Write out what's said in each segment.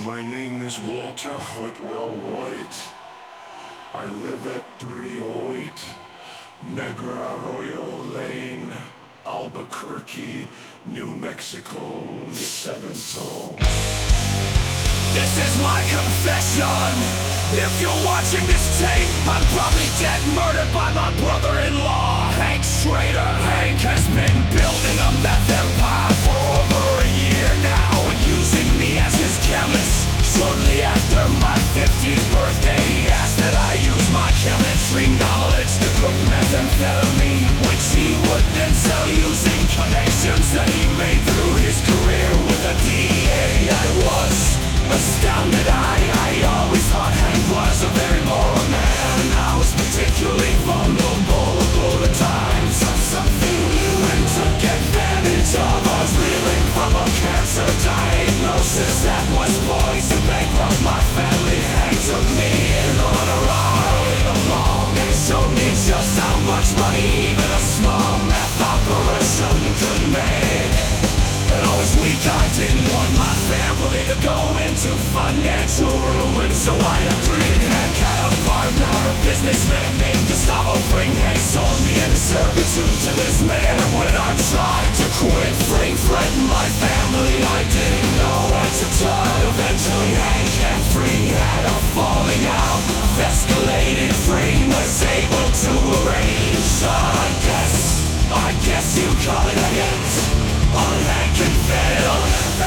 My name is Walter Whitwell White. I live at 308 Negra Arroyo Lane, Albuquerque, New Mexico, the 7th. This is my confession. If you're watching this tape, I'm probably dead, murdered by my brother-in-law, Hank Schrader. Hank has been building a meth empire for over a year now, using me as his chemist. Shortly after my 50th birthday, he asked that I use my chemistry knowledge to cook methamphetamine, which he would then sell using connections that he made through his career with the DEA. I was astounded. I always thought Hank was a very moral man. I was particularly vulnerable all the times of something new, and took advantage of us reeling from a cancer diagnosis that was poised to bankrupt my family. Hank took me in on a ride along and showed me just how much money even a small meth operation could make. And I was weak, I didn't want my family to go into financial ruin, so I agreed. Hank had a partner, a businessman named Gustavo Fring. Hank sold me into servitude to this man, and when I tried to quit, Fring threatened my family. I didn't know what to turn. Eventually Hank and Fring had a falling out, escalated. Fring was able to arrange, I guess you call it a hit on Hank and fail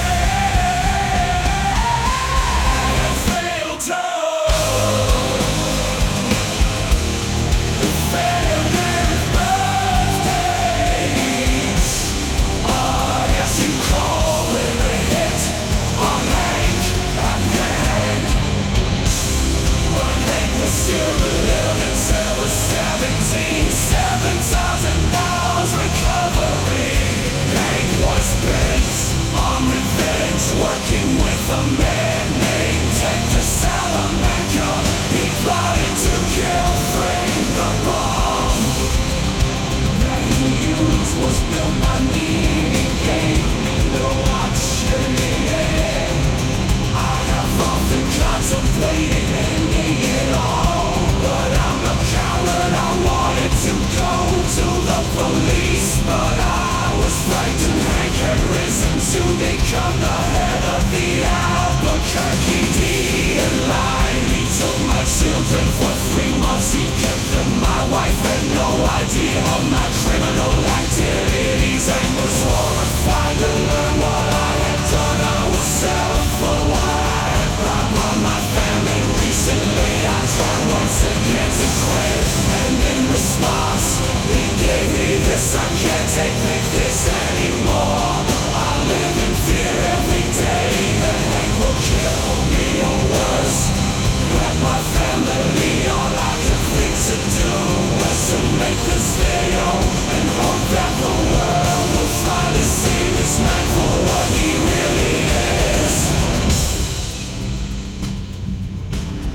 to fail his birthdays. I guess you call it a hit on Hank and Hank. When Hank was still living till was 17, $7,000 recovery. Hank was bent on revenge, working with a man named Hector Salamanca. He plotted to kill Frank the bomb that he used was built by me. He gave me the watch in the end. I have often contemplated ending it all, but I'm a coward. I wanted to go to the police, but I was frightened. Hank had risen to become the head of the Albuquerque DEA line. He took my children for 3 months. He kept them. My wife had no idea of my criminal activities, and was horrified to learn what I had done. I was self-aware. I had brought on my family recently. I tried once again to quit, and in response he gave me this: I can't take me.